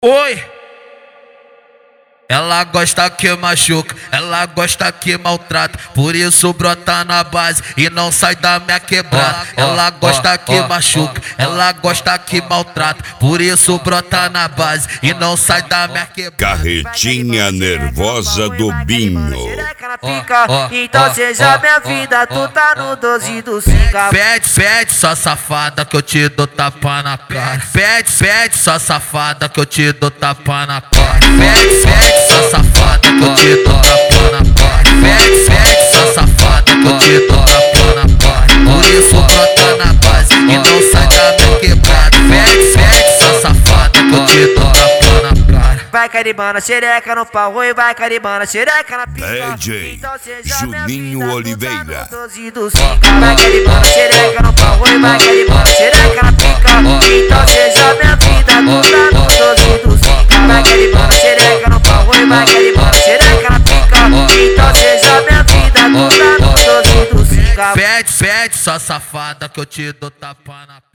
Oi! Ela gosta que machuca, ela gosta que maltrata, por isso brota na base e não sai da minha quebrada. Ela gosta que machuca, ela gosta que maltrata, por isso brota na base e não sai da minha quebrada. Carretinha nervosa do Binho. Então seja minha vida, tu tá no 12 do cigarro. Fede, só safada que eu te dou tapa na cara. Fede, só safada que eu te dou tapa na cara. Fede, só safada que eu te dou tapa na cara. Fede, só safada que eu te dou tapa na cara. Por isso brota na base e não sai da minha quebrada. Fede, só safada que eu te dou tapa na cara. Vai caribando a xereca no pau e vai caribando a xereca na pica. DJ Então seja Juninho minha vida, Oliveira. tu tá no 12 do cigarro. Vai caribando a xereca no pau e vai caribando a xereca na pica. Então seja minha vida, tu tá no 12 do cigarro. Vai caribando a xereca no pau e vai caribando a xereca na pica. Então seja minha vida, tu tá no 12 do cigarro. Fede, só safada que eu te dou tapa na cara.